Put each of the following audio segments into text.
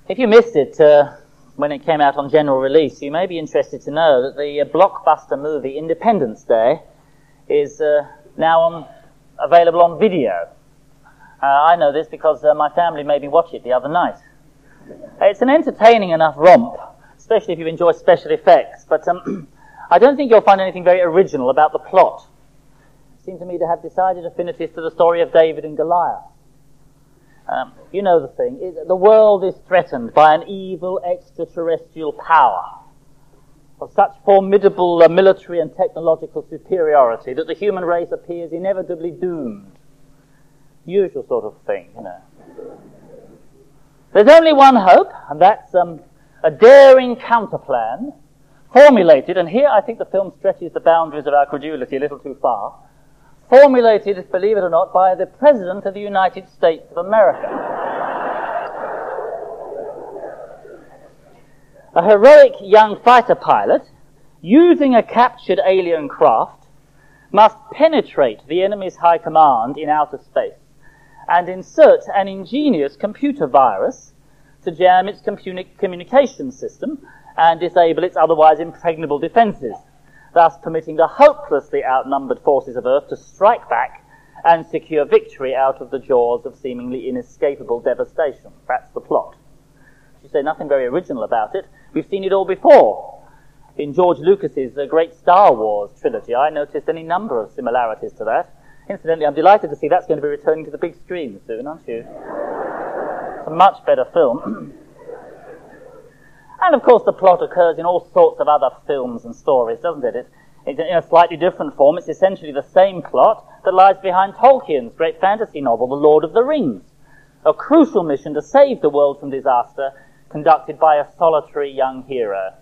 If you missed it when it came out on general release, you may be interested to know that the blockbuster movie Independence Day is now available on video. I know this because my family made me watch it the other night. It's an entertaining enough romp, especially if you enjoy special effects, but I don't think you'll find anything very original about the plot. It seemed to me to have decided affinities to the story of David and Goliath. You know the thing. The world is threatened by an evil extraterrestrial power of such formidable military and technological superiority that the human race appears inevitably doomed. Usual sort of thing, you know. There's only one hope, and that's a daring counterplan formulated, and here I think the film stretches the boundaries of our credulity a little too far, formulated, believe it or not, by the President of the United States of America. A heroic young fighter pilot, using a captured alien craft, must penetrate the enemy's high command in outer space and insert an ingenious computer virus to jam its communication system and disable its otherwise impregnable defenses, thus permitting the hopelessly outnumbered forces of Earth to strike back and secure victory out of the jaws of seemingly inescapable devastation. That's the plot. You say nothing very original about it. We've seen it all before. In George Lucas's great Star Wars trilogy, I noticed any number of similarities to that. Incidentally, I'm delighted to see that's going to be returning to the big screen soon, aren't you? It's a much better film. And of course the plot occurs in all sorts of other films and stories, doesn't it? It's in a slightly different form. It's essentially the same plot that lies behind Tolkien's great fantasy novel, The Lord of the Rings. A crucial mission to save the world from disaster, conducted by a solitary young hero.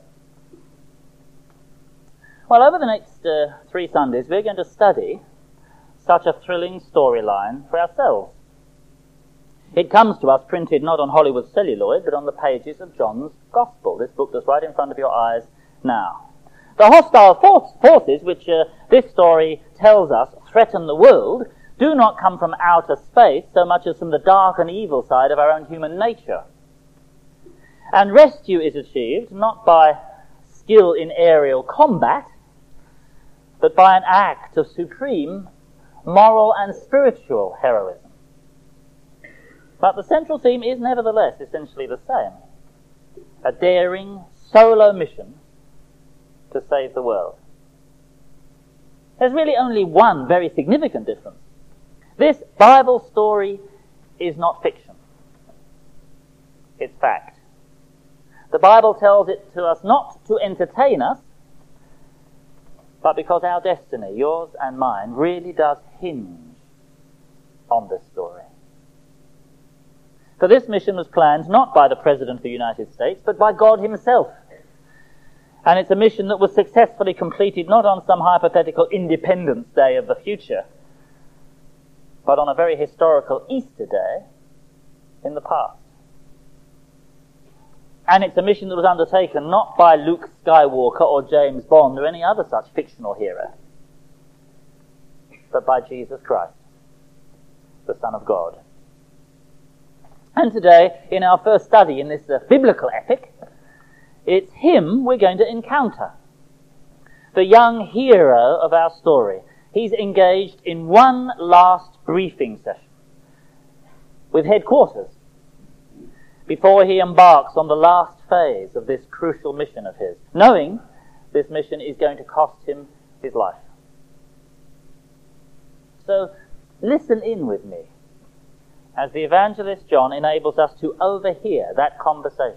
Well, over the next 3 Sundays, we're going to study such a thrilling storyline for ourselves. It comes to us printed not on Hollywood celluloid, but on the pages of John's Gospel, this book that's right in front of your eyes now. The hostile forces which this story tells us threaten the world do not come from outer space so much as from the dark and evil side of our own human nature. And rescue is achieved not by skill in aerial combat, but by an act of supreme moral and spiritual heroism. But the central theme is nevertheless essentially the same. A daring, solo mission to save the world. There's really only one very significant difference. This Bible story is not fiction. It's fact. The Bible tells it to us not to entertain us, but because our destiny, yours and mine, really does hinge on this story. For this mission was planned not by the President of the United States, but by God himself. And it's a mission that was successfully completed not on some hypothetical Independence Day of the future, but on a very historical Easter Day in the past. And it's a mission that was undertaken not by Luke Skywalker or James Bond or any other such fictional hero, but by Jesus Christ, the Son of God. And today, in our first study in this biblical epic, it's him we're going to encounter. The young hero of our story. He's engaged in one last briefing session with headquarters before he embarks on the last phase of this crucial mission of his, knowing this mission is going to cost him his life. So, listen in with me as the evangelist John enables us to overhear that conversation.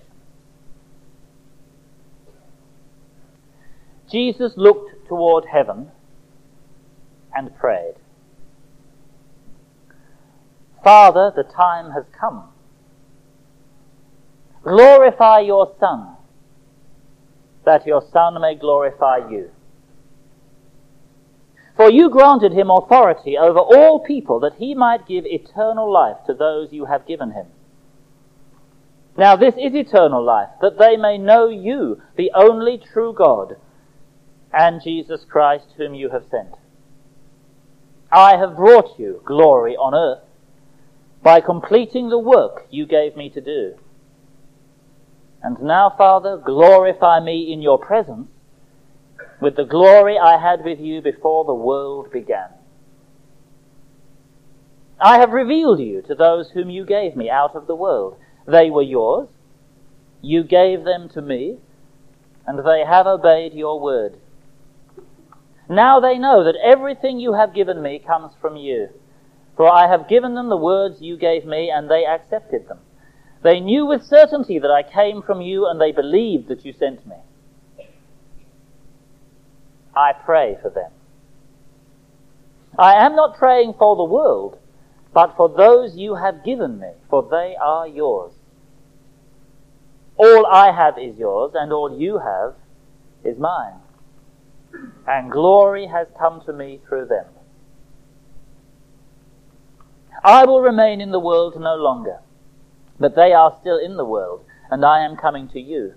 Jesus looked toward heaven and prayed, "Father, the time has come. Glorify your Son, that your Son may glorify you. For you granted him authority over all people, that he might give eternal life to those you have given him. Now this is eternal life, that they may know you, the only true God, and Jesus Christ, whom you have sent. I have brought you glory on earth by completing the work you gave me to do. And now, Father, glorify me in your presence with the glory I had with you before the world began. I have revealed you to those whom you gave me out of the world. They were yours. You gave them to me, and they have obeyed your word. Now they know that everything you have given me comes from you. For I have given them the words you gave me, and they accepted them. They knew with certainty that I came from you, and they believed that you sent me. I pray for them. I am not praying for the world, but for those you have given me, for they are yours. All I have is yours, and all you have is mine. And glory has come to me through them. I will remain in the world no longer, but they are still in the world, and I am coming to you.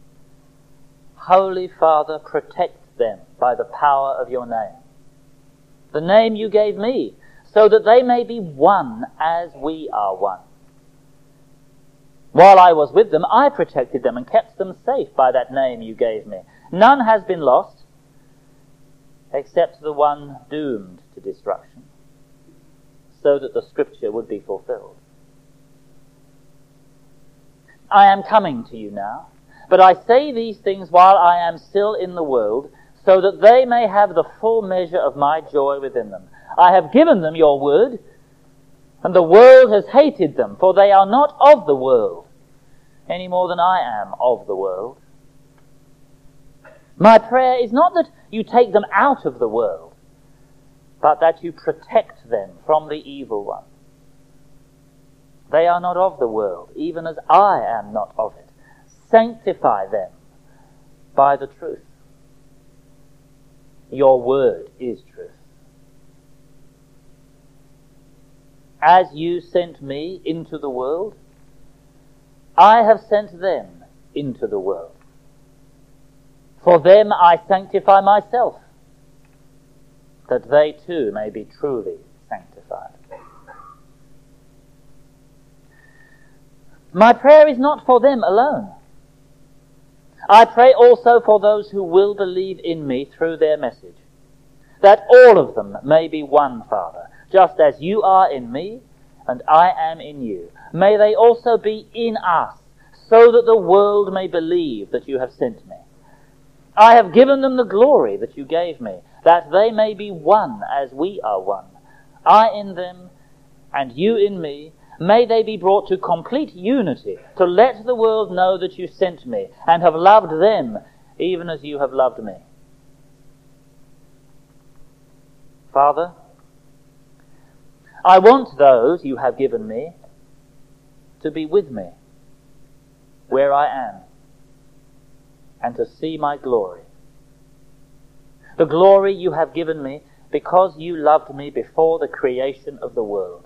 Holy Father, protect them by the power of your name, the name you gave me, so that they may be one as we are one. While I was with them, I protected them and kept them safe by that name you gave me. None has been lost, except the one doomed to destruction, so that the scripture would be fulfilled. I am coming to you now, but I say these things while I am still in the world, so that they may have the full measure of my joy within them. I have given them your word, and the world has hated them, for they are not of the world, any more than I am of the world. My prayer is not that you take them out of the world, but that you protect them from the evil one. They are not of the world, even as I am not of it. Sanctify them by the truth. Your word is truth. As you sent me into the world, I have sent them into the world. For them I sanctify myself, that they too may be truly sanctified. My prayer is not for them alone. I pray also for those who will believe in me through their message, that all of them may be one, Father, just as you are in me and I am in you. May they also be in us, so that the world may believe that you have sent me. I have given them the glory that you gave me, that they may be one as we are one. I in them and you in me. May they be brought to complete unity, to let the world know that you sent me and have loved them even as you have loved me. Father, I want those you have given me to be with me where I am and to see my glory. The glory you have given me because you loved me before the creation of the world.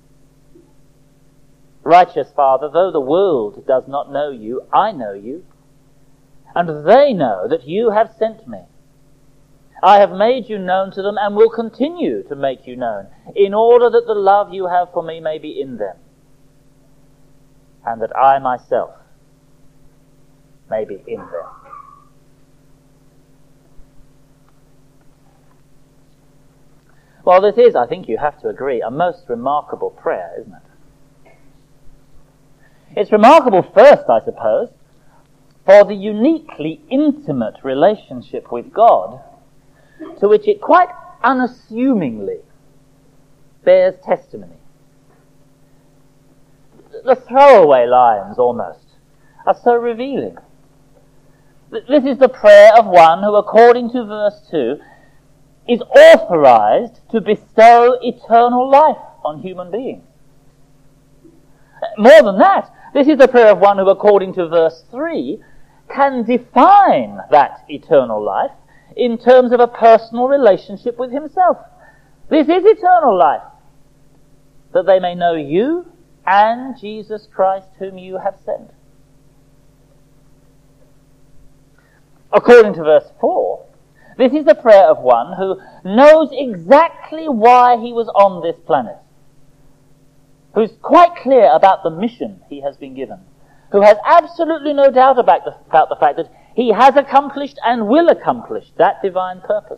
Righteous Father, though the world does not know you, I know you, and they know that you have sent me. I have made you known to them and will continue to make you known, in order that the love you have for me may be in them, and that I myself may be in them. Well, this is, I think you have to agree, a most remarkable prayer, isn't it? It's remarkable first, I suppose, for the uniquely intimate relationship with God to which it quite unassumingly bears testimony. The throwaway lines, almost, are so revealing. This is the prayer of one who, according to verse 2, is authorized to bestow eternal life on human beings. More than that, this is the prayer of one who, according to verse 3, can define that eternal life in terms of a personal relationship with himself. This is eternal life, that they may know you and Jesus Christ whom you have sent. According to verse 4, this is the prayer of one who knows exactly why he was on this planet, who's quite clear about the mission he has been given, who has absolutely no doubt about the fact that he has accomplished and will accomplish that divine purpose.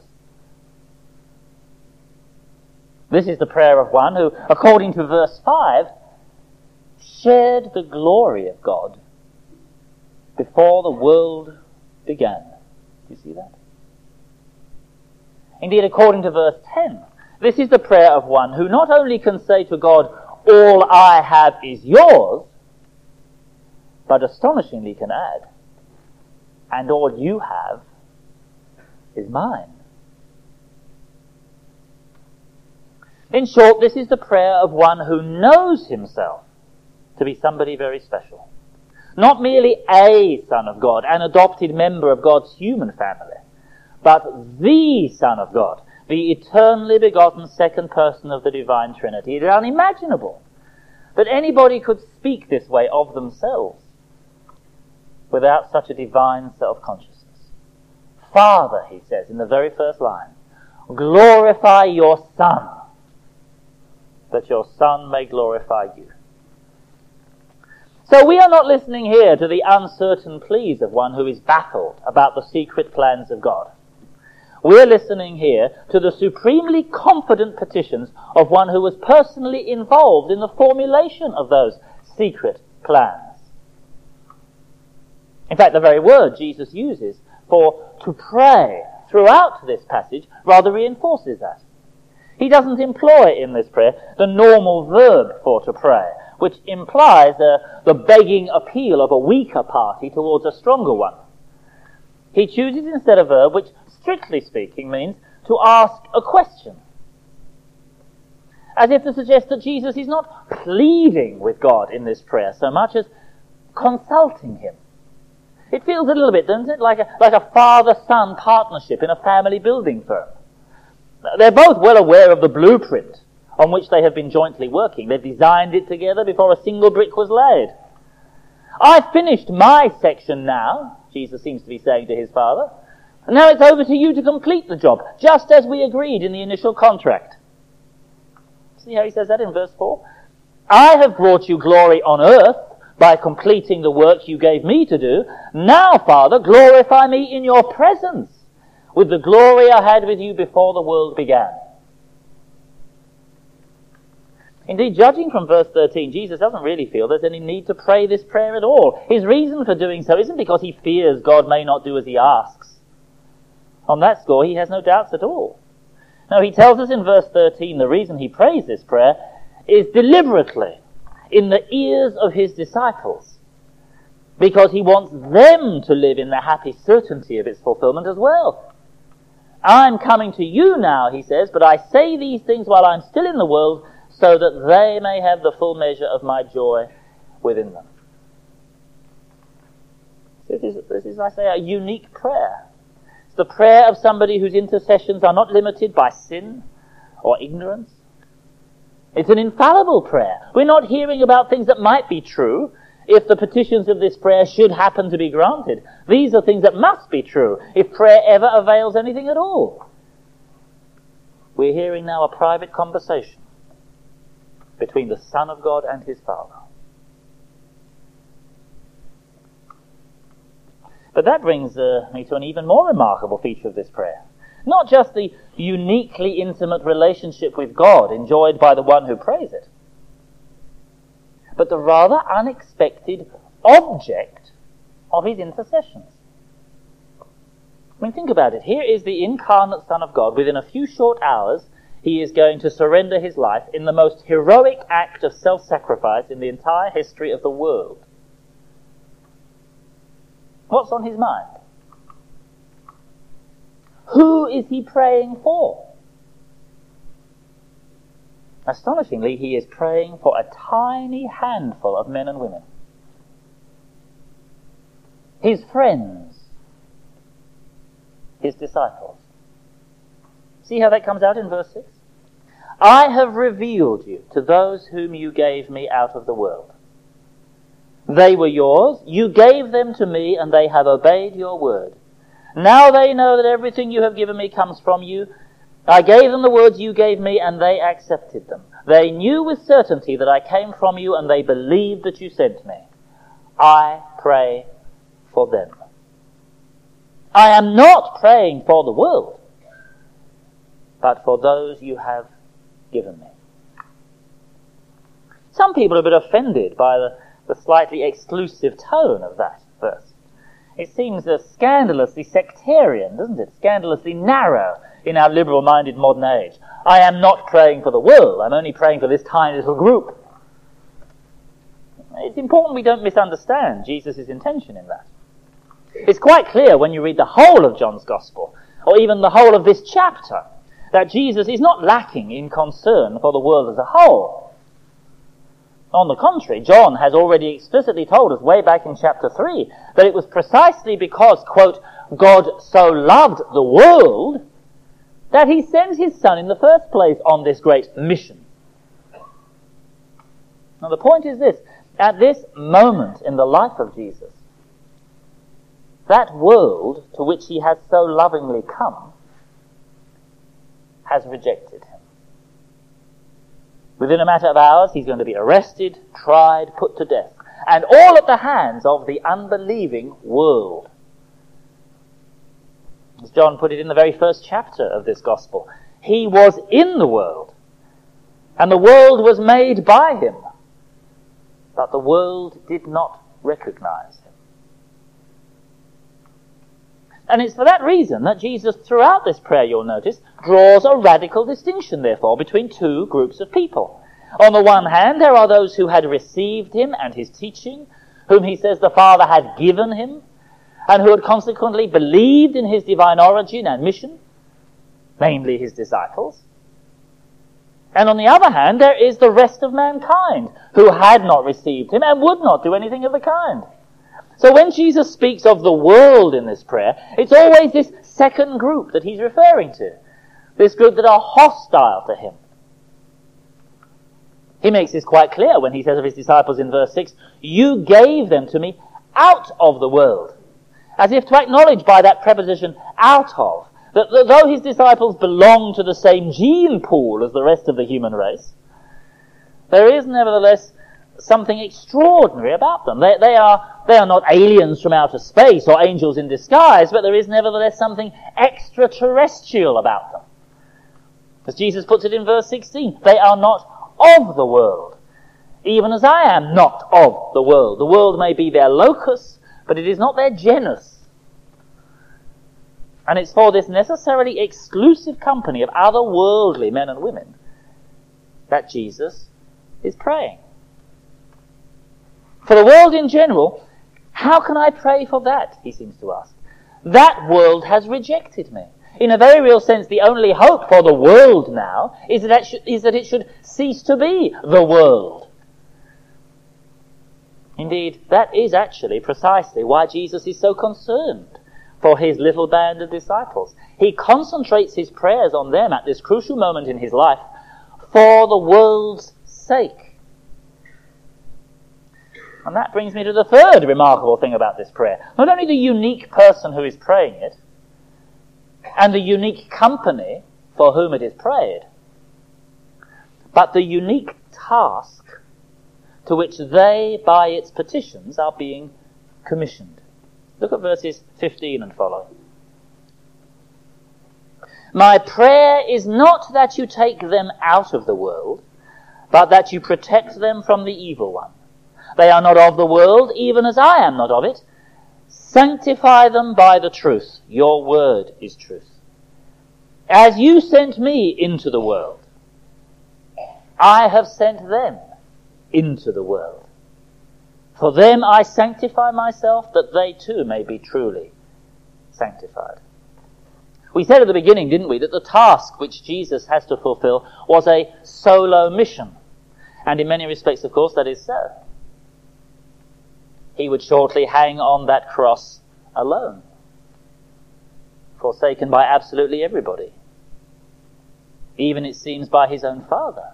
This is the prayer of one who, according to verse 5, shared the glory of God before the world began. Do you see that? Indeed, according to verse 10, this is the prayer of one who not only can say to God, all I have is yours, but astonishingly can add, and all you have is mine. In short, this is the prayer of one who knows himself to be somebody very special. Not merely a Son of God, an adopted member of God's human family, but the Son of God, the eternally begotten second person of the divine Trinity. It is unimaginable that anybody could speak this way of themselves without such a divine self-consciousness. Father, he says in the very first line, glorify your Son, that your Son may glorify you. So we are not listening here to the uncertain pleas of one who is baffled about the secret plans of God. We are listening here to the supremely confident petitions of one who was personally involved in the formulation of those secret plans. In fact, the very word Jesus uses for to pray throughout this passage rather reinforces that. He doesn't employ in this prayer the normal verb for to pray, which implies the begging appeal of a weaker party towards a stronger one. He chooses instead a verb which, strictly speaking, means to ask a question, as if to suggest that Jesus is not pleading with God in this prayer so much as consulting him. It feels a little bit, doesn't it, like a father-son partnership in a family building firm. They're both well aware of the blueprint on which they have been jointly working. They've designed it together before a single brick was laid. I've finished my section now, Jesus seems to be saying to his Father. Now it's over to you to complete the job, just as we agreed in the initial contract. See how he says that in verse 4? I have brought you glory on earth by completing the work you gave me to do. Now, Father, glorify me in your presence with the glory I had with you before the world began. Indeed, judging from verse 13, Jesus doesn't really feel there's any need to pray this prayer at all. His reason for doing so isn't because he fears God may not do as he asks. On that score, he has no doubts at all. No, he tells us in verse 13 the reason he prays this prayer is deliberately in the ears of his disciples, because he wants them to live in the happy certainty of its fulfillment as well. I'm coming to you now, he says, but I say these things while I'm still in the world, so that they may have the full measure of my joy within them. This is, I say, a unique prayer. It's the prayer of somebody whose intercessions are not limited by sin or ignorance. It's an infallible prayer. We're not hearing about things that might be true if the petitions of this prayer should happen to be granted. These are things that must be true if prayer ever avails anything at all. We're hearing now a private conversation between the Son of God and his Father. But that brings me to an even more remarkable feature of this prayer. Not just the uniquely intimate relationship with God enjoyed by the one who prays it, but the rather unexpected object of his intercessions. I mean, think about it. Here is the incarnate Son of God. Within a few short hours, he is going to surrender his life in the most heroic act of self-sacrifice in the entire history of the world. What's on his mind? Who is he praying for? Astonishingly, he is praying for a tiny handful of men and women. His friends. His disciples. See how that comes out in verse 6? I have revealed you to those whom you gave me out of the world. They were yours, you gave them to me, and they have obeyed your word. Now they know that everything you have given me comes from you. I gave them the words you gave me, and they accepted them. They knew with certainty that I came from you, and they believed that you sent me. I pray for them. I am not praying for the world, but for those you have given me. Some people are a bit offended by the slightly exclusive tone of that verse. It seems scandalously sectarian, doesn't it? Scandalously narrow in our liberal-minded modern age. I am not praying for the world, I'm only praying for this tiny little group. It's important we don't misunderstand Jesus' intention in that. It's quite clear when you read the whole of John's Gospel, or even the whole of this chapter, that Jesus is not lacking in concern for the world as a whole. On the contrary, John has already explicitly told us way back in chapter 3 that it was precisely because, quote, God so loved the world that he sent his Son in the first place on this great mission. Now the point is this: at this moment in the life of Jesus, that world to which he has so lovingly come has rejected him. Within a matter of hours, he's going to be arrested, tried, put to death, and all at the hands of the unbelieving world. As John put it in the very first chapter of this gospel, he was in the world, and the world was made by him, but the world did not recognize him. And it's for that reason that Jesus, throughout this prayer, you'll notice, draws a radical distinction, therefore, between two groups of people. On the one hand, there are those who had received him and his teaching, whom he says the Father had given him, and who had consequently believed in his divine origin and mission, namely his disciples. And on the other hand, there is the rest of mankind, who had not received him and would not do anything of the kind. So when Jesus speaks of the world in this prayer, it's always this second group that he's referring to. This group that are hostile to him. He makes this quite clear when he says of his disciples in verse 6, you gave them to me out of the world. As if to acknowledge by that preposition, out of, that though his disciples belong to the same gene pool as the rest of the human race, there is nevertheless something extraordinary about them. They are not aliens from outer space or angels in disguise, but there is nevertheless something extraterrestrial about them. As Jesus puts it in verse 16, they are not of the world, even as I am not of the world. The world may be their locus, but it is not their genus. And it's for this necessarily exclusive company of otherworldly men and women that Jesus is praying. For the world in general, how can I pray for that, he seems to ask. That world has rejected me. In a very real sense, the only hope for the world now is that it should cease to be the world. Indeed, that is actually precisely why Jesus is so concerned for his little band of disciples. He concentrates his prayers on them at this crucial moment in his life for the world's sake. And that brings me to the third remarkable thing about this prayer. Not only the unique person who is praying it, and the unique company for whom it is prayed, but the unique task to which they, by its petitions, are being commissioned. Look at verses 15 and following. My prayer is not that you take them out of the world, but that you protect them from the evil one. They are not of the world, even as I am not of it. Sanctify them by the truth. Your word is truth. As you sent me into the world, I have sent them into the world. For them I sanctify myself, that they too may be truly sanctified. We said at the beginning, didn't we, that the task which Jesus has to fulfill was a solo mission. And in many respects, of course, that is so. He would shortly hang on that cross alone, forsaken by absolutely everybody, even, it seems, by his own Father.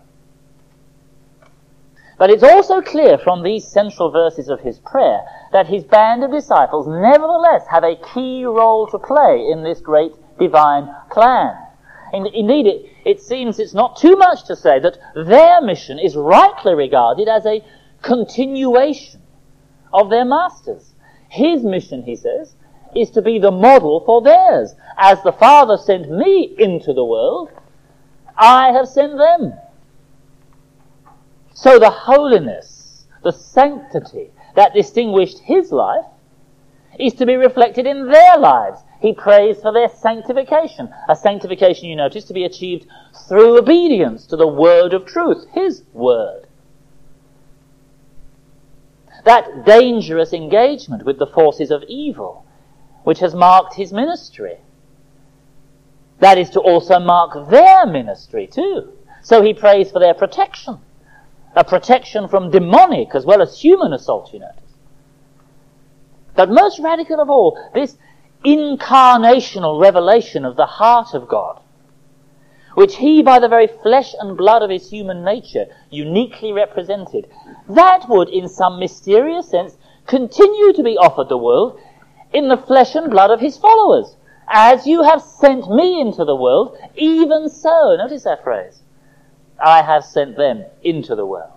But it's also clear from these central verses of his prayer that his band of disciples nevertheless have a key role to play in this great divine plan. Indeed, it seems it's not too much to say that their mission is rightly regarded as a continuation of their masters. His mission, he says, is to be the model for theirs. As the Father sent me into the world, I have sent them. So the holiness, the sanctity that distinguished his life is to be reflected in their lives. He prays for their sanctification. A sanctification, you notice, to be achieved through obedience to the word of truth, his word. That dangerous engagement with the forces of evil, which has marked his ministry, that is to also mark their ministry too. So he prays for their protection. A protection from demonic as well as human assault, you notice. But most radical of all, this incarnational revelation of the heart of God, which he, by the very flesh and blood of his human nature, uniquely represented, that would, in some mysterious sense, continue to be offered the world in the flesh and blood of his followers. As you have sent me into the world, even so, notice that phrase, I have sent them into the world.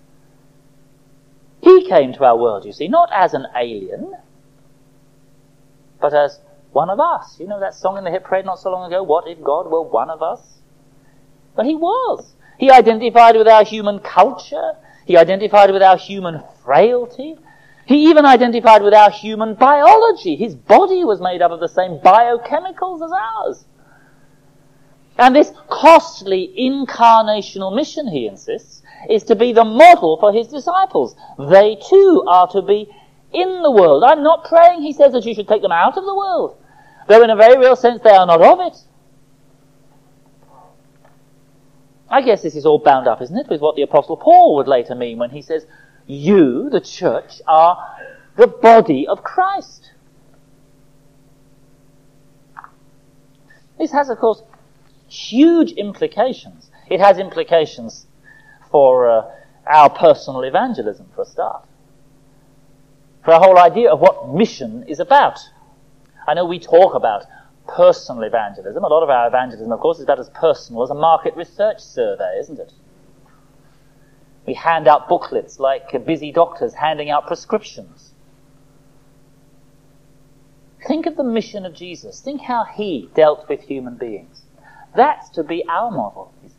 He came to our world, you see, not as an alien, but as one of us. You know that song in the hit parade not so long ago, What if God were one of us? But he was. He identified with our human culture. He identified with our human frailty. He even identified with our human biology. His body was made up of the same biochemicals as ours. And this costly incarnational mission, he insists, is to be the model for his disciples. They too are to be in the world. I'm not praying, he says, that you should take them out of the world, though in a very real sense they are not of it. I guess this is all bound up, isn't it, with what the Apostle Paul would later mean when he says, you, the church, are the body of Christ. This has, of course, huge implications. It has implications for our personal evangelism, for a start. For our whole idea of what mission is about. I know we talk about personal evangelism. A lot of our evangelism, of course, is about as personal as a market research survey, isn't it? We hand out booklets like busy doctors handing out prescriptions. Think of the mission of Jesus. Think how he dealt with human beings. That's to be our model, he says.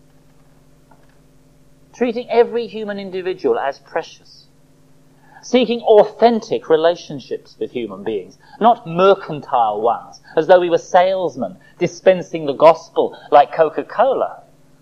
Treating every human individual as precious. Seeking authentic relationships with human beings, not mercantile ones, as though we were salesmen dispensing the gospel like Coca-Cola.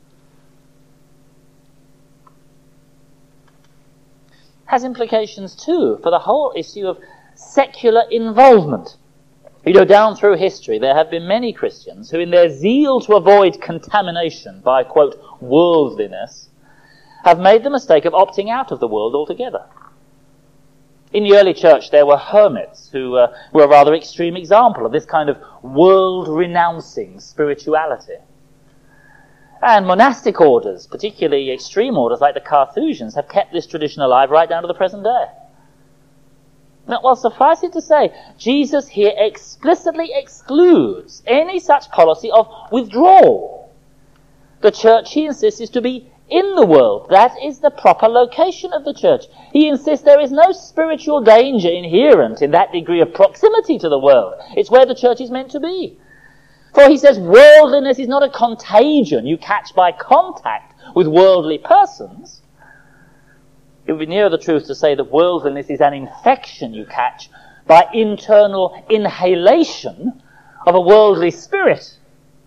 Has implications too for the whole issue of secular involvement. You know, down through history there have been many Christians who, in their zeal to avoid contamination by, quote, worldliness, have made the mistake of opting out of the world altogether. In the early church there were hermits who were a rather extreme example of this kind of world-renouncing spirituality. And monastic orders, particularly extreme orders like the Carthusians, have kept this tradition alive right down to the present day. Now, well, suffice it to say, Jesus here explicitly excludes any such policy of withdrawal. The church, he insists, is to be in the world. That is the proper location of the church. He insists there is no spiritual danger inherent in that degree of proximity to the world. It's where the church is meant to be. For he says worldliness is not a contagion you catch by contact with worldly persons. It would be nearer the truth to say that worldliness is an infection you catch by internal inhalation of a worldly spirit.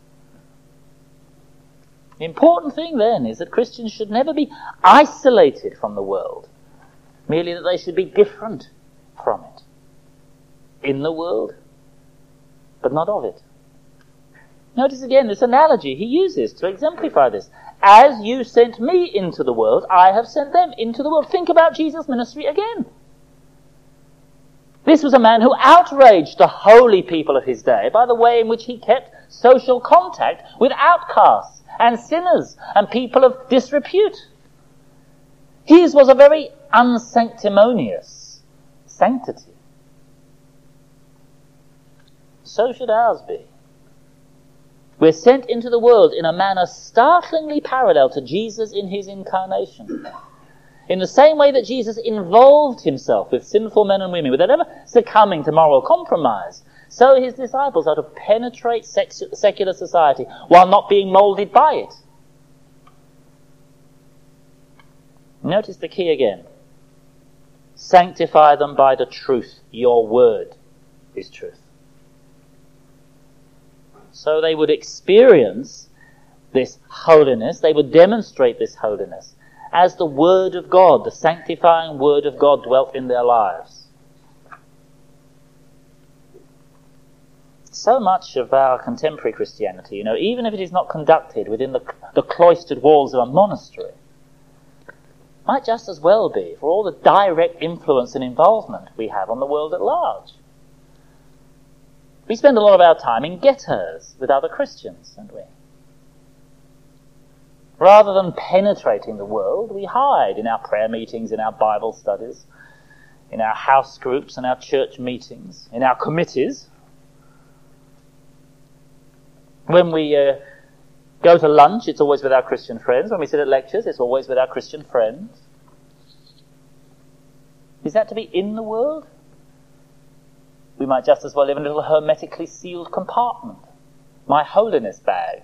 The important thing then is that Christians should never be isolated from the world, merely that they should be different from it. In the world, but not of it. Notice again this analogy he uses to exemplify this. As you sent me into the world, I have sent them into the world. Think about Jesus' ministry again. This was a man who outraged the holy people of his day by the way in which he kept social contact with outcasts and sinners and people of disrepute. His was a very unsanctimonious sanctity. So should ours be. We're sent into the world in a manner startlingly parallel to Jesus in his incarnation. In the same way that Jesus involved himself with sinful men and women without ever succumbing to moral compromise, so his disciples are to penetrate secular society while not being moulded by it. Notice the key again. Sanctify them by the truth. Your word is truth. So they would experience this holiness, they would demonstrate this holiness as the Word of God, the sanctifying Word of God dwelt in their lives. So much of our contemporary Christianity, even if it is not conducted within the cloistered walls of a monastery, might just as well be for all the direct influence and involvement we have on the world at large. We spend a lot of our time in ghettos with other Christians, don't we? Rather than penetrating the world, we hide in our prayer meetings, in our Bible studies, in our house groups and our church meetings, in our committees. When we go to lunch, it's always with our Christian friends. When we sit at lectures, it's always with our Christian friends. Is that to be in the world? We might just as well live in a little hermetically sealed compartment. My holiness bag.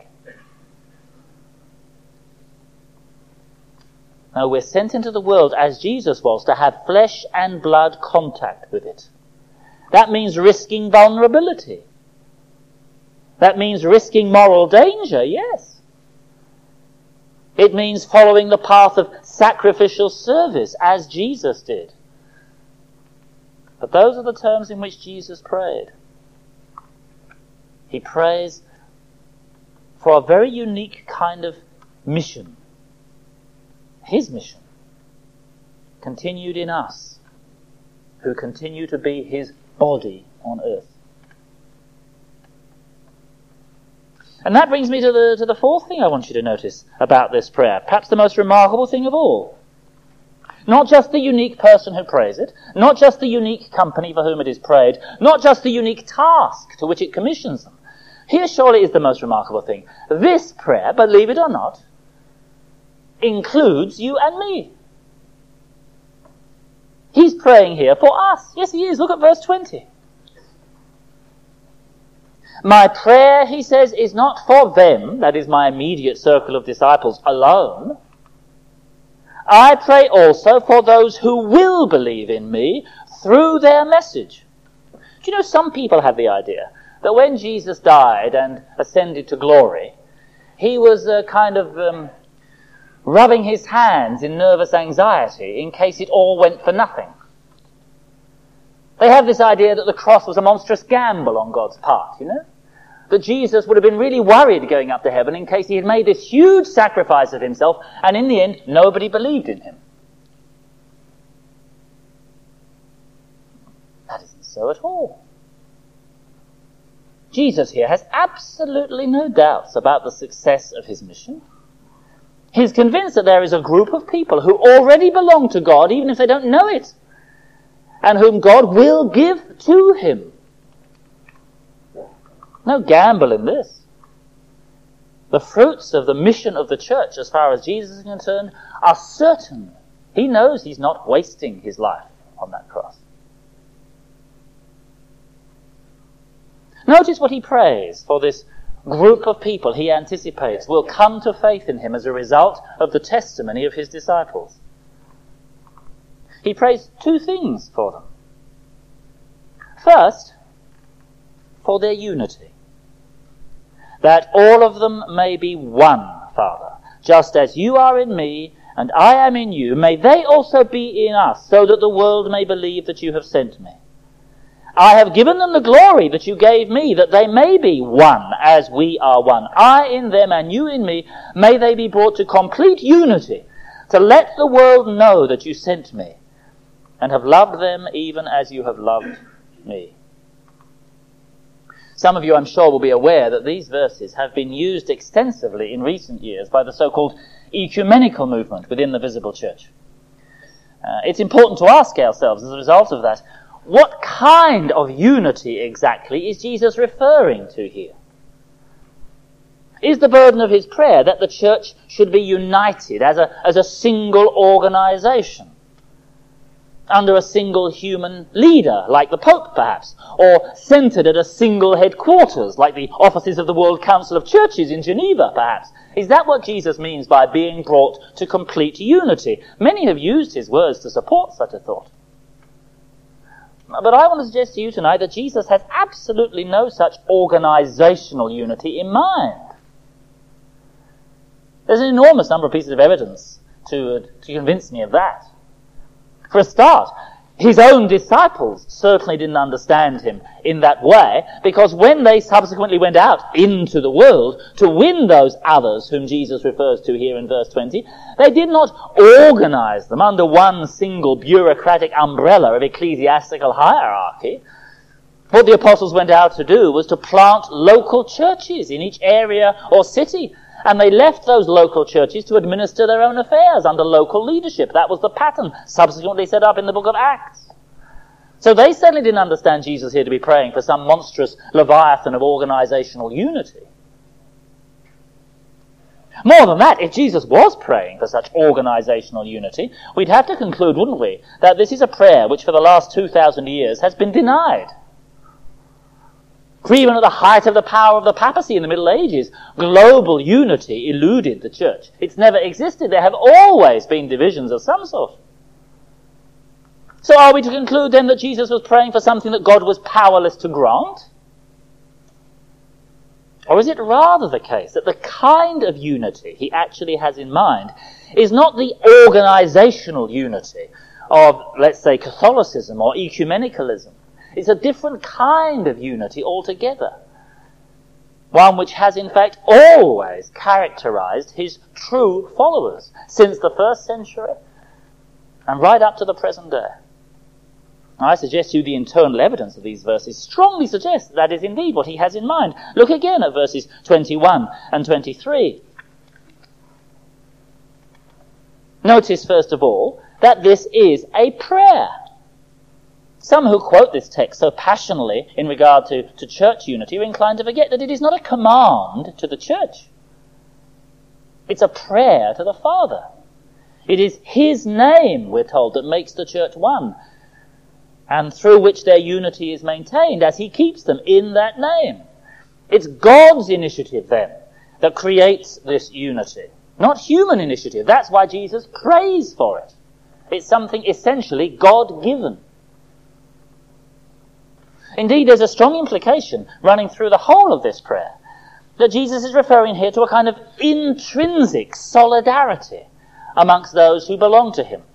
No, we're sent into the world as Jesus was, to have flesh and blood contact with it. That means risking vulnerability. That means risking moral danger, yes. It means following the path of sacrificial service, as Jesus did. But those are the terms in which Jesus prayed. He prays for a very unique kind of mission. His mission, continued in us, who continue to be his body on earth. And that brings me to the fourth thing I want you to notice about this prayer, perhaps the most remarkable thing of all. Not just the unique person who prays it, not just the unique company for whom it is prayed, not just the unique task to which it commissions them. Here surely is the most remarkable thing. This prayer, believe it or not, includes you and me. He's praying here for us. Yes, he is. Look at verse 20. My prayer, he says, is not for them, that is my immediate circle of disciples alone. I pray also for those who will believe in me through their message. Do you know, some people have the idea that when Jesus died and ascended to glory, he was kind of rubbing his hands in nervous anxiety in case it all went for nothing. They have this idea that the cross was a monstrous gamble on God's part, That Jesus would have been really worried going up to heaven in case he had made this huge sacrifice of himself and in the end nobody believed in him. That isn't so at all. Jesus here has absolutely no doubts about the success of his mission. He's convinced that there is a group of people who already belong to God, even if they don't know it, and whom God will give to him. No gamble in this. The fruits of the mission of the church, as far as Jesus is concerned, are certain. He knows he's not wasting his life on that cross. Notice what he prays for this group of people he anticipates will come to faith in him as a result of the testimony of his disciples. He prays two things for them. First, for their unity. That all of them may be one, Father. Just as you are in me and I am in you, may they also be in us, so that the world may believe that you have sent me. I have given them the glory that you gave me, that they may be one as we are one. I in them and you in me, may they be brought to complete unity, to let the world know that you sent me, and have loved them even as you have loved me. Some of you, I'm sure, will be aware that these verses have been used extensively in recent years by the so-called ecumenical movement within the visible church. It's important to ask ourselves, as a result of that, what kind of unity exactly is Jesus referring to here? Is the burden of his prayer that the church should be united as a single organization, under a single human leader, like the Pope perhaps, or centered at a single headquarters, like the offices of the World Council of Churches in Geneva perhaps? Is that what Jesus means by being brought to complete unity? Many have used his words to support such a thought. But I want to suggest to you tonight that Jesus has absolutely no such organizational unity in mind. There's an enormous number of pieces of evidence to convince me of that. For a start, his own disciples certainly didn't understand him in that way, because when they subsequently went out into the world to win those others whom Jesus refers to here in verse 20, they did not organize them under one single bureaucratic umbrella of ecclesiastical hierarchy. What the apostles went out to do was to plant local churches in each area or city, and they left those local churches to administer their own affairs under local leadership. That was the pattern subsequently set up in the book of Acts. So they certainly didn't understand Jesus here to be praying for some monstrous leviathan of organizational unity. More than that, if Jesus was praying for such organizational unity, we'd have to conclude, wouldn't we, that this is a prayer which for the last 2,000 years has been denied. For even at the height of the power of the papacy in the Middle Ages, global unity eluded the church. It's never existed. There have always been divisions of some sort. So are we to conclude then that Jesus was praying for something that God was powerless to grant? Or is it rather the case that the kind of unity he actually has in mind is not the organizational unity of, let's say, Catholicism or ecumenicalism? It's a different kind of unity altogether. One which has in fact always characterized his true followers since the first century and right up to the present day. I suggest to you the internal evidence of these verses strongly suggests that is indeed what he has in mind. Look again at verses 21 and 23. Notice first of all that this is a prayer. Some who quote this text so passionately in regard to church unity are inclined to forget that it is not a command to the church. It's a prayer to the Father. It is his name, we're told, that makes the church one, and through which their unity is maintained as he keeps them in that name. It's God's initiative, then, that creates this unity, not human initiative. That's why Jesus prays for it. It's something essentially God-given. Indeed, there's a strong implication running through the whole of this prayer that Jesus is referring here to a kind of intrinsic solidarity amongst those who belong to him.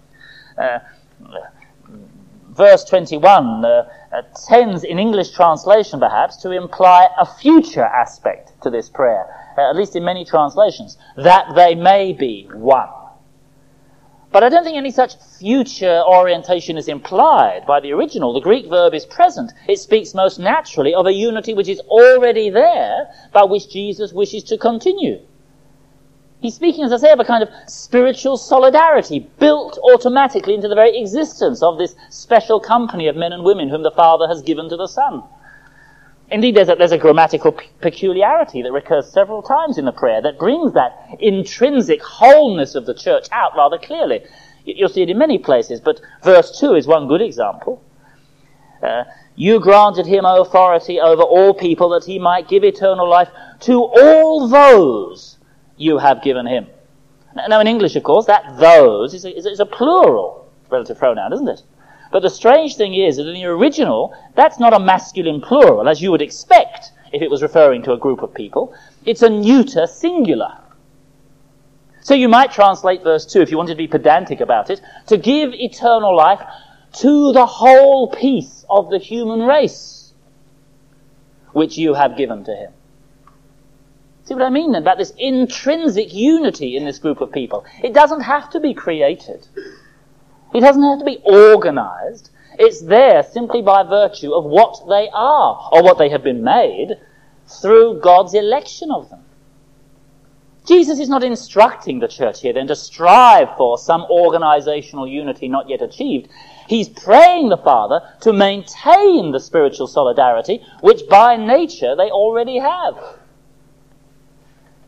Verse 21 tends, in English translation perhaps, to imply a future aspect to this prayer, at least in many translations, that they may be one. But I don't think any such future orientation is implied by the original. The Greek verb is present. It speaks most naturally of a unity which is already there, but which Jesus wishes to continue. He's speaking, as I say, of a kind of spiritual solidarity built automatically into the very existence of this special company of men and women whom the Father has given to the Son. Indeed, there's a grammatical peculiarity that recurs several times in the prayer that brings that intrinsic wholeness of the church out rather clearly. You'll see it in many places, but verse 2 is one good example. You granted him authority over all people that he might give eternal life to all those you have given him. Now in English, of course, that those is a plural relative pronoun, isn't it? But the strange thing is that in the original, that's not a masculine plural, as you would expect if it was referring to a group of people. It's a neuter singular. So you might translate verse 2, if you wanted to be pedantic about it, to give eternal life to the whole piece of the human race, which you have given to him. See what I mean then about this intrinsic unity in this group of people? It doesn't have to be created. It doesn't have to be organized. It's there simply by virtue of what they are, or what they have been made, through God's election of them. Jesus is not instructing the church here then to strive for some organizational unity not yet achieved. He's praying the Father to maintain the spiritual solidarity which by nature they already have.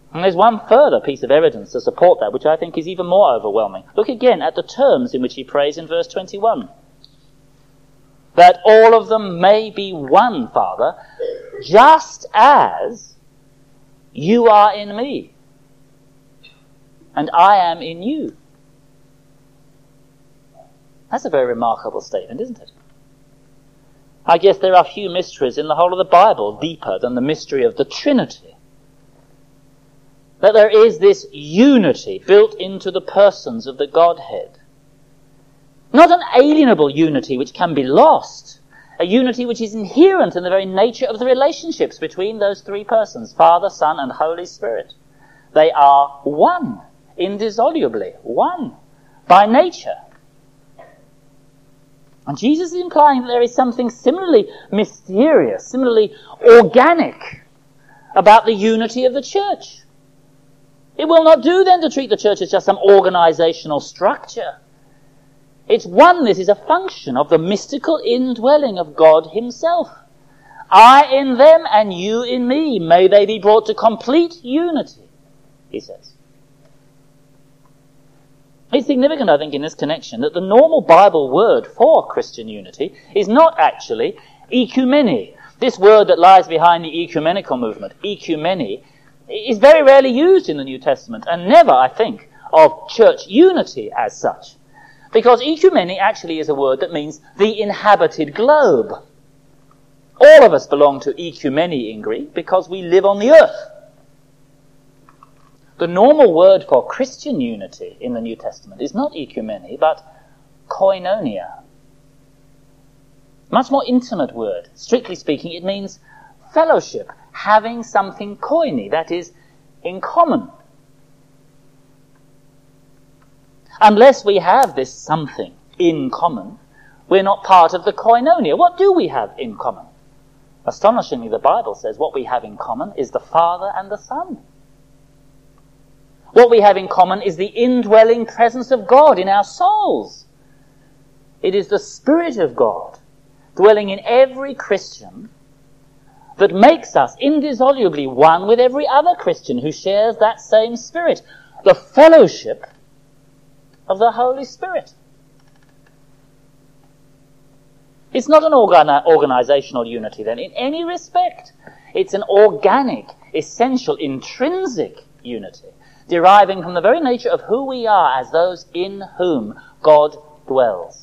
And there's one further piece of evidence to support that, which I think is even more overwhelming. Look again at the terms in which he prays in verse 21. That all of them may be one, Father, just as you are in me, and I am in you. That's a very remarkable statement, isn't it? I guess there are few mysteries in the whole of the Bible deeper than the mystery of the Trinity. That there is this unity built into the persons of the Godhead. Not an alienable unity which can be lost, a unity which is inherent in the very nature of the relationships between those three persons, Father, Son, and Holy Spirit. They are one, indissolubly one, by nature. And Jesus is implying that there is something similarly mysterious, similarly organic about the unity of the church. It will not do then to treat the church as just some organizational structure. Its oneness is a function of the mystical indwelling of God himself. I in them and you in me, may they be brought to complete unity, he says. It's significant, I think, in this connection that the normal Bible word for Christian unity is not actually ecumeny. This word that lies behind the ecumenical movement, ecumeny, is very rarely used in the New Testament and never, I think, of church unity as such. Because ecumeny actually is a word that means the inhabited globe. All of us belong to ecumeny in Greek because we live on the earth. The normal word for Christian unity in the New Testament is not ecumeny, but koinonia. Much more intimate word. Strictly speaking, it means fellowship, having something koine, that is, in common. Unless we have this something in common, we're not part of the koinonia. What do we have in common? Astonishingly, the Bible says what we have in common is the Father and the Son. What we have in common is the indwelling presence of God in our souls. It is the Spirit of God dwelling in every Christian that makes us indissolubly one with every other Christian who shares that same Spirit. The fellowship of the Holy Spirit. It's not an organizational unity then in any respect. It's an organic, essential, intrinsic unity, deriving from the very nature of who we are as those in whom God dwells.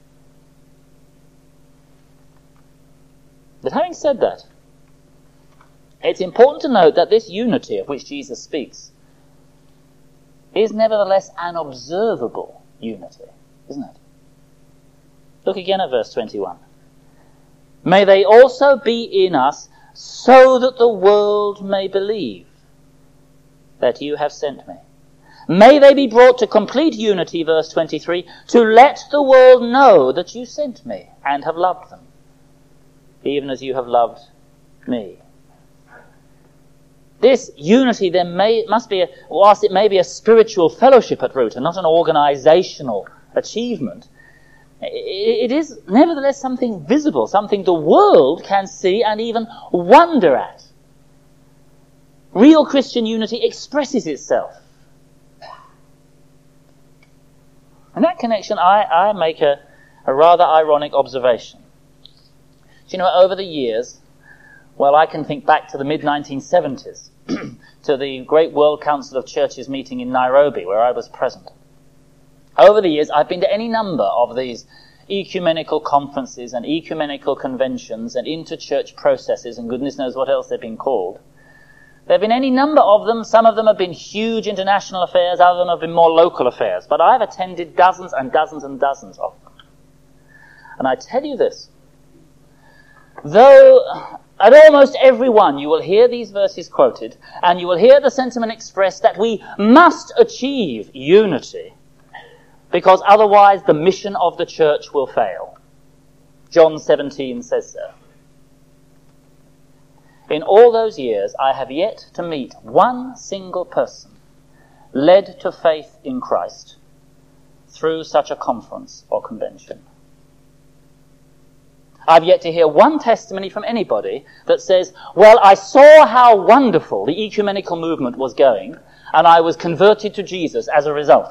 But having said that, it's important to note that this unity of which Jesus speaks is nevertheless an observable unity, isn't it? Look again at verse 21. May they also be in us so that the world may believe that you have sent me. May they be brought to complete unity, verse 23, to let the world know that you sent me and have loved them, even as you have loved me. This unity then must be, whilst it may be a spiritual fellowship at root and not an organizational achievement, it is nevertheless something visible, something the world can see and even wonder at. Real Christian unity expresses itself. In that connection, I make a rather ironic observation. Do you know, over the years, well, I can think back to the mid-1970s, to the Great World Council of Churches meeting in Nairobi, where I was present. Over the years, I've been to any number of these ecumenical conferences and ecumenical conventions and inter-church processes, and goodness knows what else they've been called. There have been any number of them. Some of them have been huge international affairs, others of them have been more local affairs. But I've attended dozens and dozens and dozens of them. And I tell you this, though at almost every one you will hear these verses quoted, and you will hear the sentiment expressed that we must achieve unity, because otherwise the mission of the church will fail. John 17 says so. In all those years, I have yet to meet one single person led to faith in Christ through such a conference or convention. I've yet to hear one testimony from anybody that says, well, I saw how wonderful the ecumenical movement was going, and I was converted to Jesus as a result.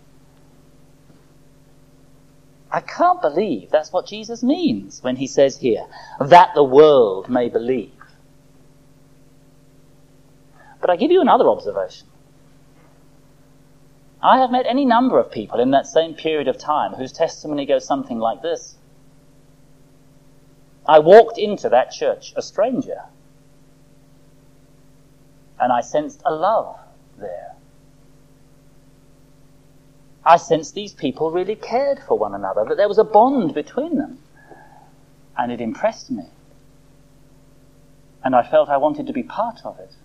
I can't believe that's what Jesus means when he says here, that the world may believe. But I give you another observation. I have met any number of people in that same period of time whose testimony goes something like this. I walked into that church a stranger, and I sensed a love there. I sensed these people really cared for one another, that there was a bond between them, and it impressed me. And I felt I wanted to be part of it.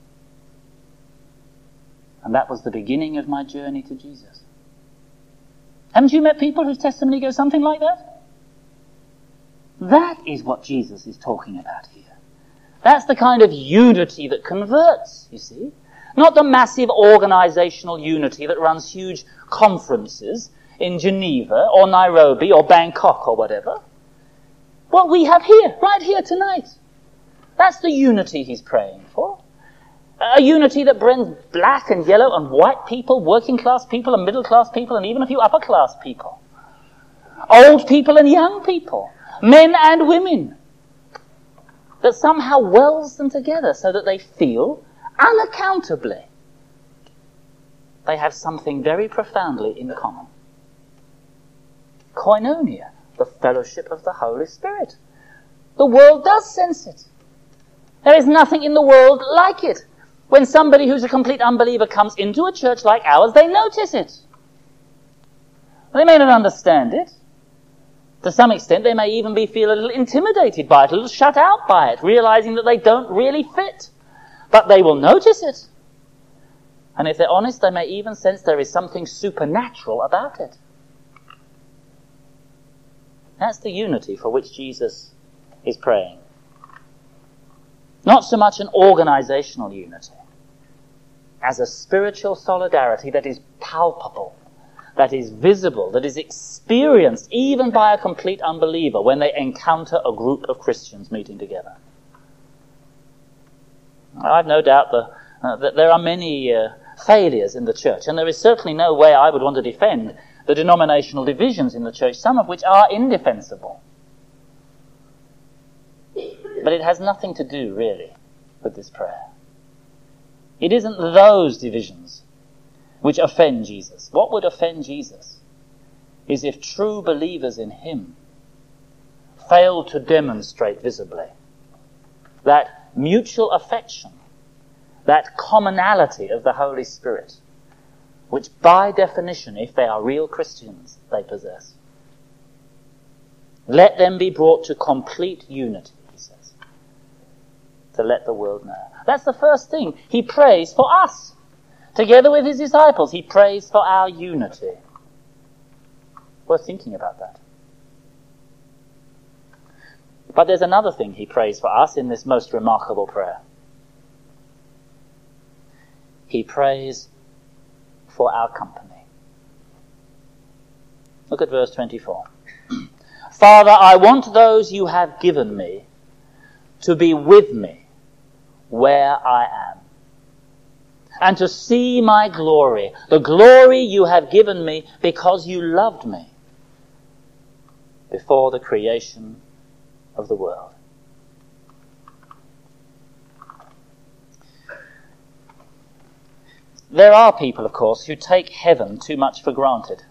And that was the beginning of my journey to Jesus. Haven't you met people whose testimony goes something like that? That is what Jesus is talking about here. That's the kind of unity that converts, you see. Not the massive organizational unity that runs huge conferences in Geneva or Nairobi or Bangkok or whatever. What we have here, right here tonight. That's the unity he's praying for. A unity that brings black and yellow and white people, working class people and middle class people and even a few upper class people. Old people and young people. Men and women. That somehow welds them together so that they feel unaccountably they have something very profoundly in common. Koinonia, the fellowship of the Holy Spirit. The world does sense it. There is nothing in the world like it. When somebody who's a complete unbeliever comes into a church like ours, they notice it. They may not understand it. To some extent, they may even feel a little intimidated by it, a little shut out by it, realizing that they don't really fit. But they will notice it. And if they're honest, they may even sense there is something supernatural about it. That's the unity for which Jesus is praying. Not so much an organizational unity, as a spiritual solidarity that is palpable, that is visible, that is experienced even by a complete unbeliever when they encounter a group of Christians meeting together. I've no doubt that there are many failures in the church, and there is certainly no way I would want to defend the denominational divisions in the church, some of which are indefensible. But it has nothing to do, really, with this prayer. It isn't those divisions which offend Jesus. What would offend Jesus is if true believers in him failed to demonstrate visibly that mutual affection, that commonality of the Holy Spirit, which by definition, if they are real Christians, they possess. Let them be brought to complete unity, he says, to let the world know. That's the first thing. He prays for us. Together with his disciples, he prays for our unity. Worth thinking about that. But there's another thing he prays for us in this most remarkable prayer. He prays for our company. Look at verse 24. Father, I want those you have given me to be with me where I am, and to see my glory, the glory you have given me because you loved me before the creation of the world. There are people, of course, who take heaven too much for granted.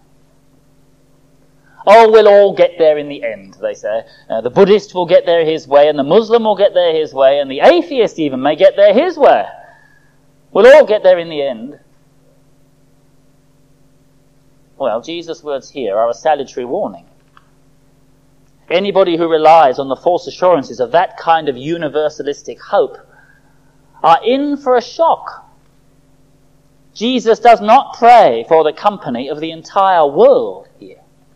Oh, we'll all get there in the end, they say. The Buddhist will get there his way, and the Muslim will get there his way, and the atheist even may get there his way. We'll all get there in the end. Well, Jesus' words here are a salutary warning. Anybody who relies on the false assurances of that kind of universalistic hope are in for a shock. Jesus does not pray for the company of the entire world here.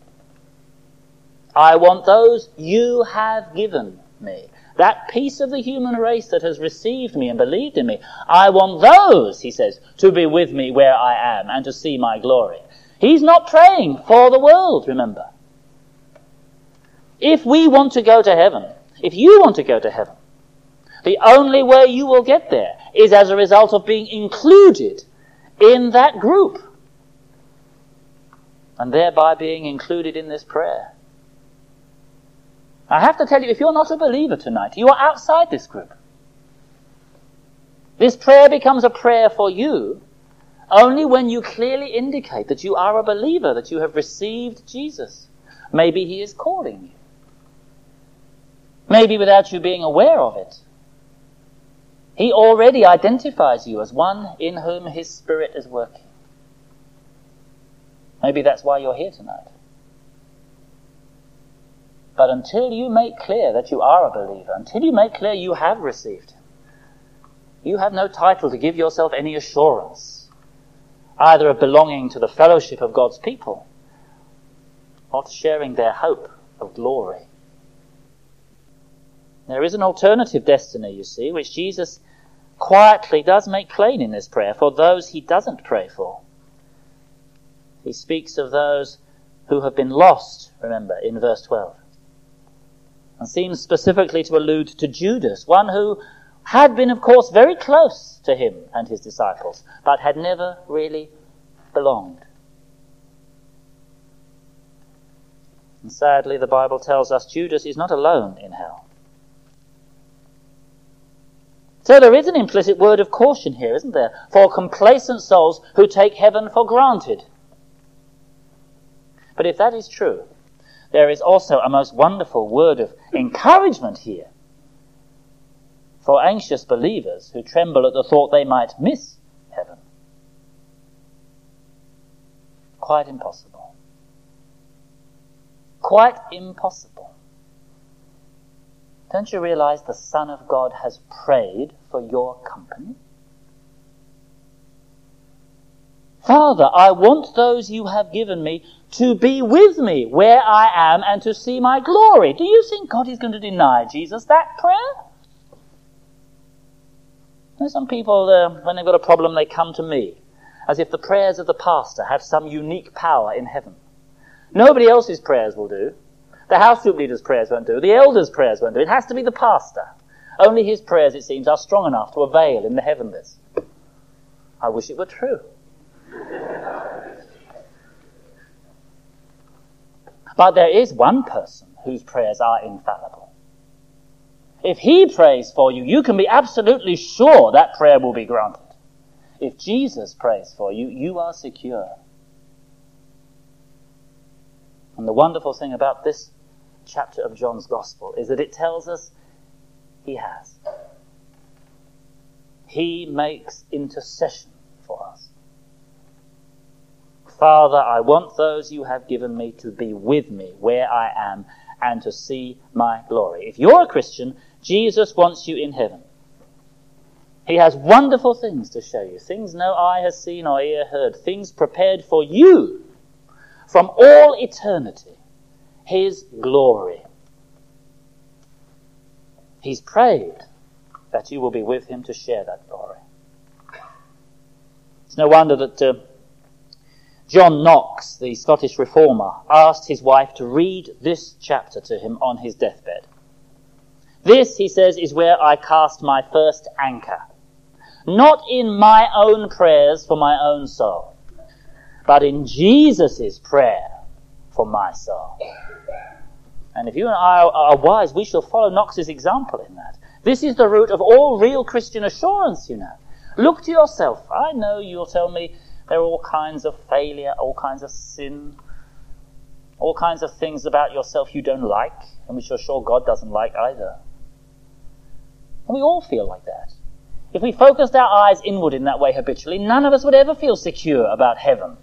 I want those you have given me. That piece of the human race that has received me and believed in me. I want those, he says, to be with me where I am and to see my glory. He's not praying for the world, remember. If we want to go to heaven, if you want to go to heaven, the only way you will get there is as a result of being included in that group, and thereby being included in this prayer. I have to tell you, if you're not a believer tonight, you are outside this group. This prayer becomes a prayer for you only when you clearly indicate that you are a believer, that you have received Jesus. Maybe he is calling you. Maybe without you being aware of it. He already identifies you as one in whom his Spirit is working. Maybe that's why you're here tonight. But until you make clear that you are a believer, until you make clear you have received him, you have no title to give yourself any assurance, either of belonging to the fellowship of God's people, or to sharing their hope of glory. There is an alternative destiny, you see, which Jesus quietly does make plain in this prayer for those he doesn't pray for. He speaks of those who have been lost, remember, in verse 12. And seems specifically to allude to Judas, one who had been, of course, very close to him and his disciples, but had never really belonged. And sadly, the Bible tells us Judas is not alone in hell. So there is an implicit word of caution here, isn't there, for complacent souls who take heaven for granted. But if that is true, there is also a most wonderful word of encouragement here for anxious believers who tremble at the thought they might miss heaven. Quite impossible. Quite impossible. Don't you realize the Son of God has prayed for your company? Father, I want those you have given me to be with me where I am and to see my glory. Do you think God is going to deny Jesus that prayer? There's some people, when they've got a problem, they come to me, as if the prayers of the pastor have some unique power in heaven. Nobody else's prayers will do. The house group leader's prayers won't do. The elders' prayers won't do. It has to be the pastor. Only his prayers, it seems, are strong enough to avail in the heavenlies. I wish it were true. But there is one person whose prayers are infallible. If he prays for you, you can be absolutely sure that prayer will be granted. If Jesus prays for you, you are secure. And the wonderful thing about this chapter of John's Gospel is that it tells us he has. He makes intercession for us. Father, I want those you have given me to be with me where I am and to see my glory. If you're a Christian, Jesus wants you in heaven. He has wonderful things to show you, things no eye has seen or ear heard, things prepared for you from all eternity, his glory. He's prayed that you will be with him to share that glory. It's no wonder that John Knox, the Scottish reformer, asked his wife to read this chapter to him on his deathbed. This, he says, is where I cast my first anchor. Not in my own prayers for my own soul, but in Jesus' prayer for my soul. And if you and I are wise, we shall follow Knox's example in that. This is the root of all real Christian assurance, you know. Look to yourself. I know you'll tell me there are all kinds of failure, all kinds of sin, all kinds of things about yourself you don't like, and which you're sure God doesn't like either. And we all feel like that. If we focused our eyes inward in that way habitually, none of us would ever feel secure about heaven.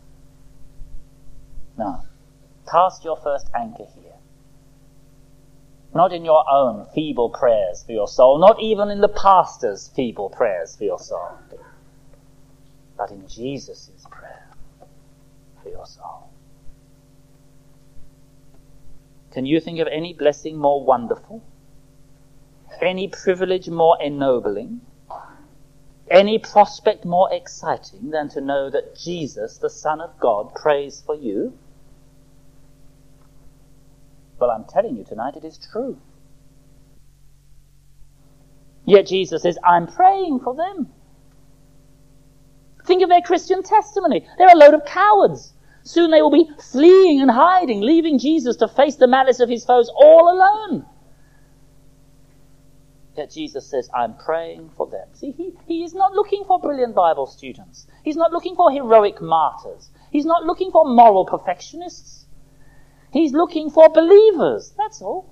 No. Cast your first anchor here. Not in your own feeble prayers for your soul, not even in the pastor's feeble prayers for your soul, but in Jesus' prayer for your soul. Can you think of any blessing more wonderful? Any privilege more ennobling? Any prospect more exciting than to know that Jesus, the Son of God, prays for you? Well, I'm telling you tonight, it is true. Yet Jesus says, I'm praying for them. Think of their Christian testimony. They're a load of cowards. Soon they will be fleeing and hiding, leaving Jesus to face the malice of his foes all alone. Yet Jesus says, I'm praying for them. See, he is not looking for brilliant Bible students. He's not looking for heroic martyrs. He's not looking for moral perfectionists. He's looking for believers, that's all.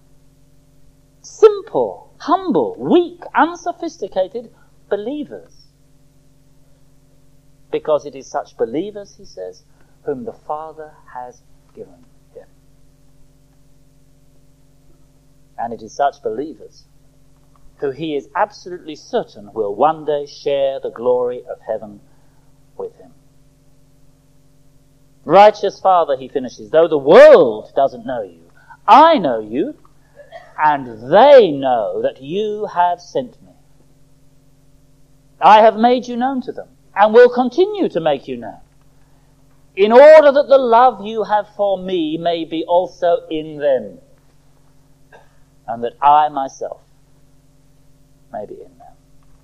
Simple, humble, weak, unsophisticated believers. Because it is such believers, he says, whom the Father has given him. And it is such believers who he is absolutely certain will one day share the glory of heaven with him. Righteous Father, he finishes, though the world doesn't know you, I know you, and they know that you have sent me. I have made you known to them, and will continue to make you known, in order that the love you have for me may be also in them, and that I myself may be in them.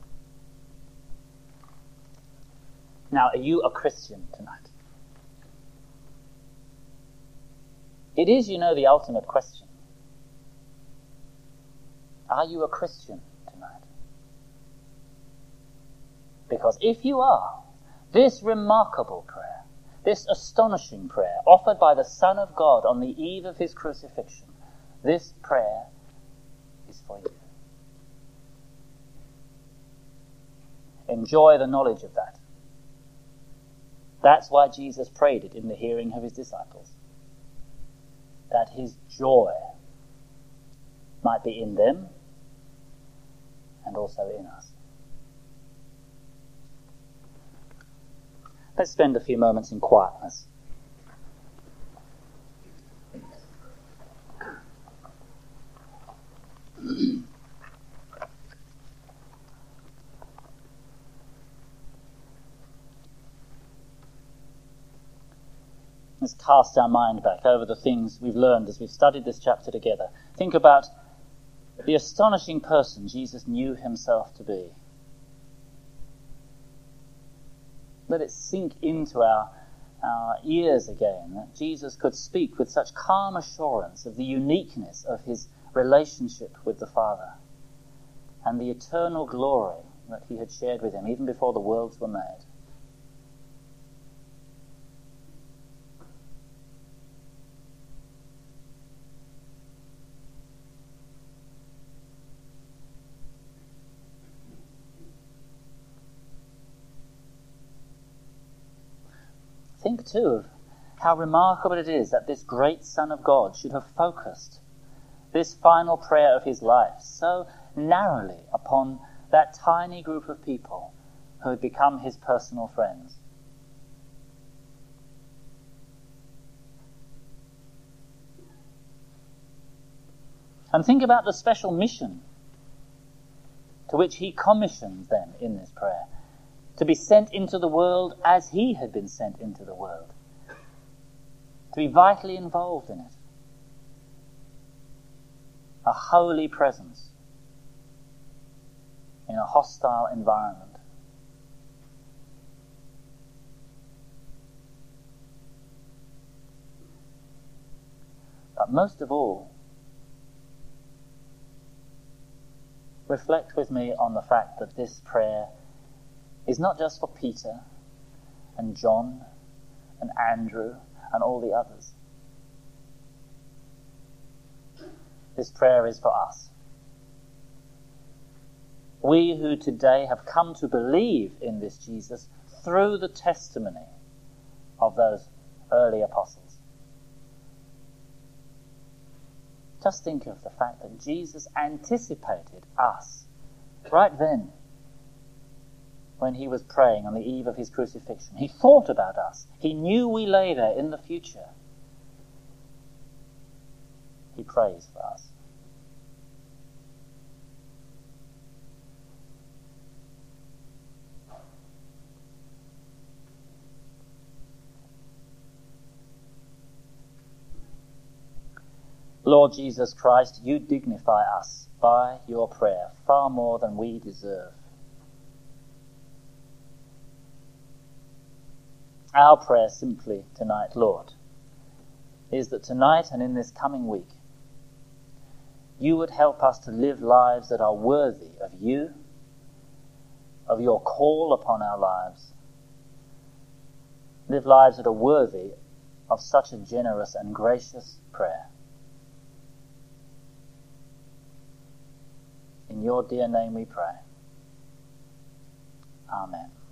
Now, are you a Christian tonight? It is, you know, the ultimate question. Are you a Christian tonight? Because if you are, this remarkable prayer, this astonishing prayer offered by the Son of God on the eve of his crucifixion, this prayer is for you. Enjoy the knowledge of that. That's why Jesus prayed it in the hearing of his disciples. That his joy might be in them and also in us. Let's spend a few moments in quietness. Let's cast our mind back over the things we've learned as we've studied this chapter together. Think about the astonishing person Jesus knew himself to be. Let it sink into our ears again that Jesus could speak with such calm assurance of the uniqueness of his relationship with the Father and the eternal glory that he had shared with him even before the worlds were made. Think, too, of how remarkable it is that this great Son of God should have focused this final prayer of his life so narrowly upon that tiny group of people who had become his personal friends. And think about the special mission to which he commissions them in this prayer. To be sent into the world as he had been sent into the world. To be vitally involved in it. A holy presence in a hostile environment. But most of all, reflect with me on the fact that this prayer is not just for Peter and John and Andrew and all the others. This prayer is for us. We who today have come to believe in this Jesus through the testimony of those early apostles. Just think of the fact that Jesus anticipated us right then when he was praying on the eve of his crucifixion. He thought about us. He knew we lay there in the future. He prays for us. Lord Jesus Christ, you dignify us by your prayer far more than we deserve. Our prayer simply tonight, Lord, is that tonight and in this coming week, you would help us to live lives that are worthy of you, of your call upon our lives. Live lives that are worthy of such a generous and gracious prayer. In your dear name we pray. Amen.